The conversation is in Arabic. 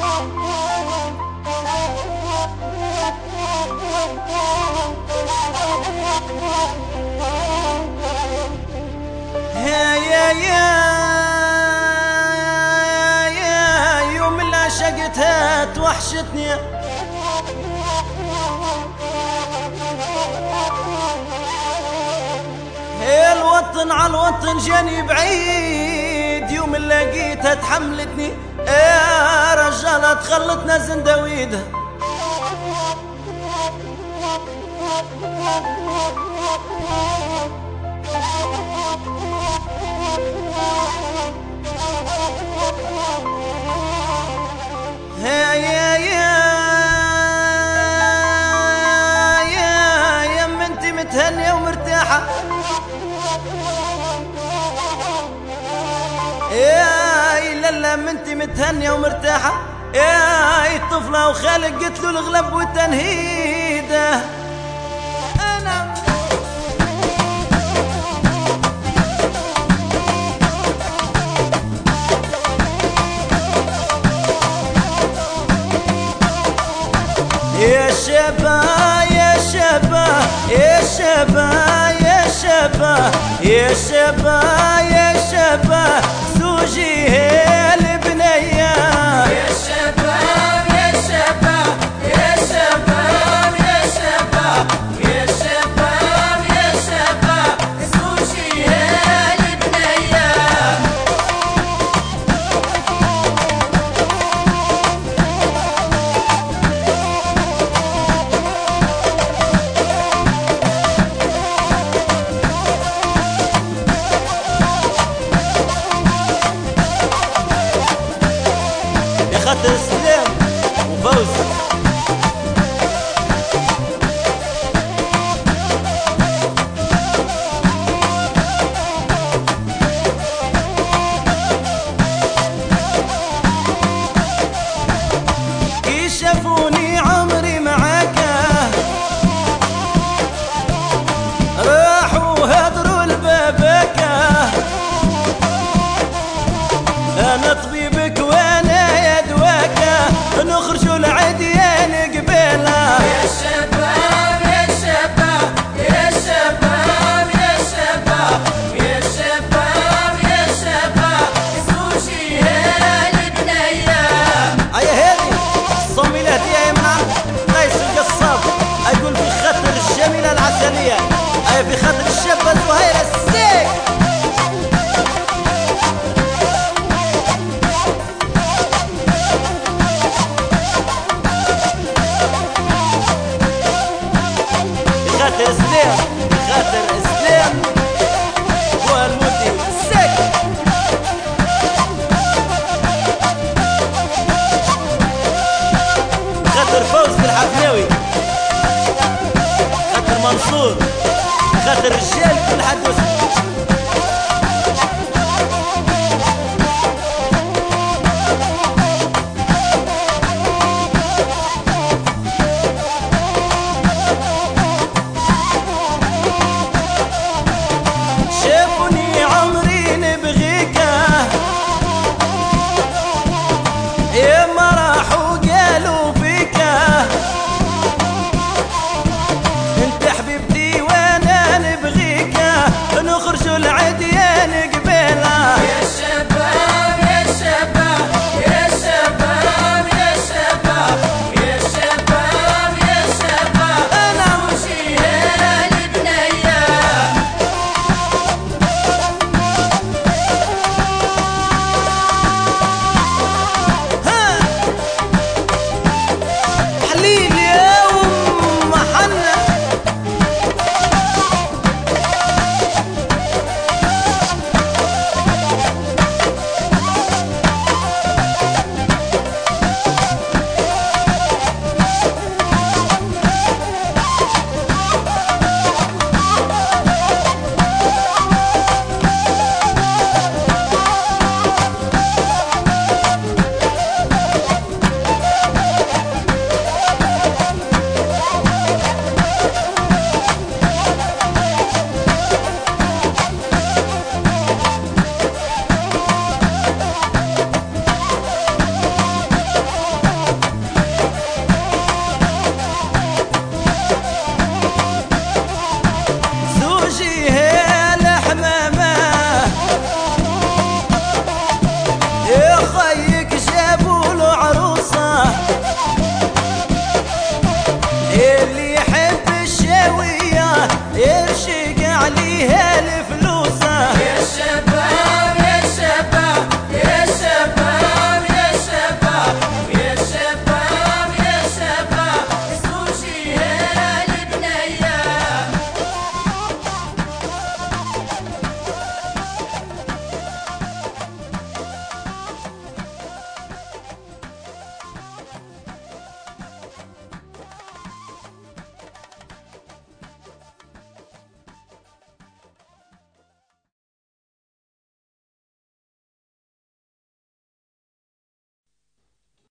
يا يوم اللي عشقتها توحشتني، الوطن على الوطن جاني بعيد، يوم اللي لقيتها تحملتني يا رجالة تخلطنا زندويدها. يا انت متهنية ومرتاحة، يا لا انت متهنية ومرتاحة، يا الطفلة وخالق قتلوا الغلب والتنهيدة. أنا يا شبا يا شبا يا شبا يا شبا يا شبا يا شبا زوجي هي البنية. يا شباب يا شباب يا شباب يا شباب يا شباب يا شباب زوجي هي البنية. خاطر سلام وفوز